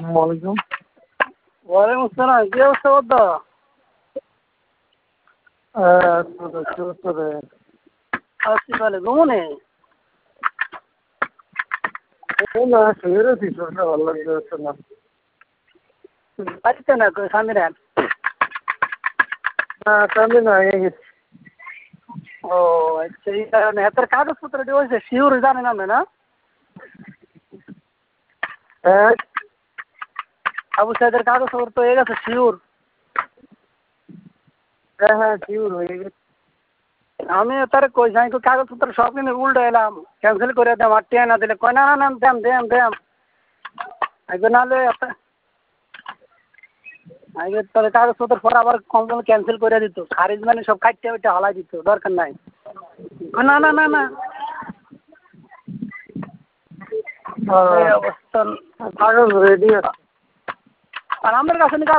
ওয়ালাইকুম। ওয়ালাইকুম আসসালাম। কি অবস্থা বদ্দা? কি অবস্থা রে? আছি তাহলে ঘুমনে? না শুয়ে রয়েছি, শরীরটা ভালো লাগছে না। বাড়িতে না স্বামীর? না সামনে না হয়ে গেছি। ও আচ্ছা, এই কারণে হাতের কাগজপত্র হয়েছে শিওর জানেন আপনি না? হ্যাঁ আবু সাইদের কাগজপত্র তো হয়ে গেছে শিওর। হ্যাঁ হ্যাঁ শিওর হয়ে গেছে। আমি তার কইছি আমি কাগজপত্র সব কিন্তু উল্টো এলাম, ক্যান্সেল করে দেম আর টিয়া না দিলে কয় না না দেম দেম দেম আগে নাহলে আগে তাহলে কাগজপত্র পরে আবার কোম্পানি ক্যান্সেল করে দিত, খারিজ মানে সব কাটতে ওইটা হালাই দিত, দরকার নাই। না না না না এই অবস্থা। কাগজ রেডি আছে। আর আমাদের কাছে